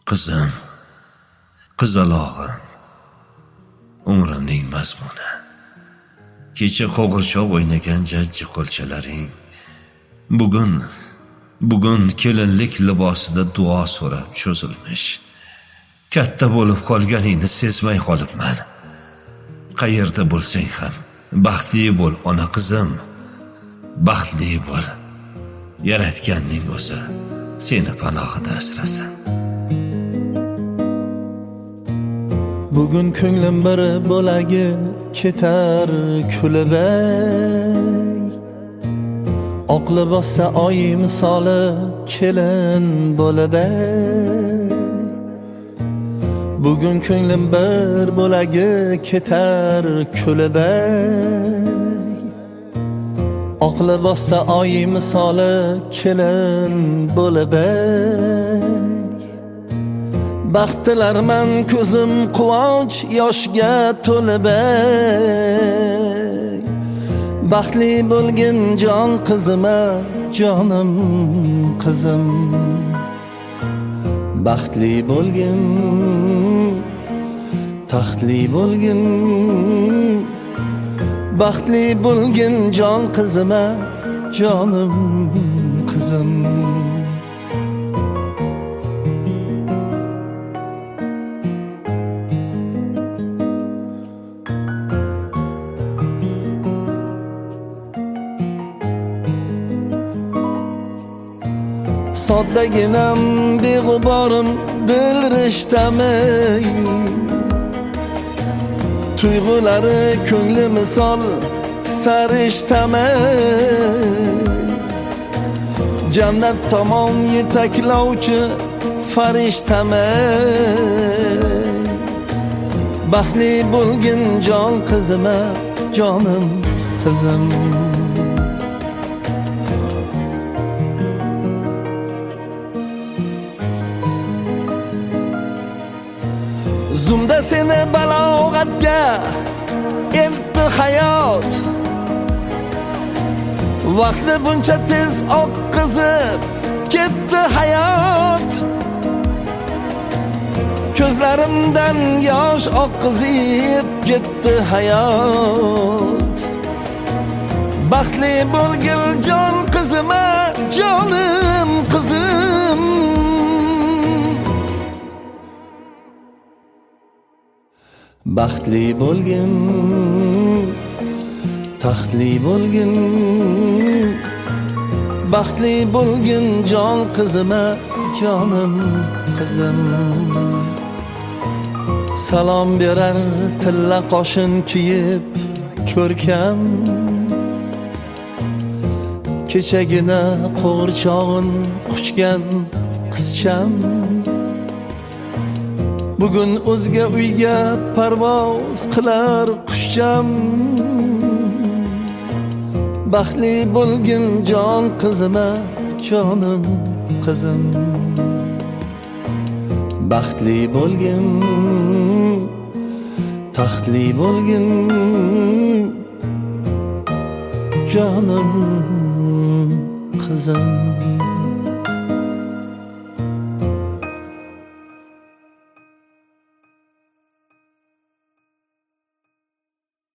Qizim, qizalog'im, umrimning mazmuni. Kecha qo'g'irchoq o'ynagan jajji qo'lchalaring bugun kelinlik libosida duo so'rab cho'zilmish. Katta bo'lib qolganingni sezmay qolibman. Qayerda bo'lsang ham baxtli bo'l, ona qizim. Baxtli bo'l. Yaratganning o'zi seni panohida asrasin. Bugun ko'nglim bir bo'lagi ketar kulib ey. Oq libosda oy misoli kelin bo'lib ey. Bugun ko'nglim bir bo'lagi ketar kulib ey. Oq libosda oy misoli kelin bo'lib ey. Baxtlarman ko'zim quvonch yoshga to'lib ey. Baxtli bo'lgin jon qizima, jonim qizim. Baxtli bo'lgin, taxtli bo'lgin. Baxtli bo'lgin jon qizima, jonim qizim. Soddaginam beg'uborim dil rishtami, tuyg'ulari ko'ngli misol sarishtami, jannat tomon yetaklovchi farishtami. Baxtli bo'lgin jon qizima, jonim qizim. Zumda seni balog'atga eltdi hayot. Vaqti buncha tez oqqizib ketdi hayot. Ko'zlarimdan yosh oqqizib ketdi hayot. Baxtli bo'lgil jon qizima, jonim qizim. Baxtli bo'lgin, taxtli bo'lgin. Baxtli bo'lgin jon qizima, jonim qizim. Salom berar tilla qoshin kiyib ko'rkam. Kechagina qo'g'irchog'in quchgan qizcham. Bugun o'zga uyga parvoz qilar qushcham. Baxtli bo'lgin jon qizima, jonim qizim. Baxtli bo'lgin, taxtli bo'lgin, jonim qizim.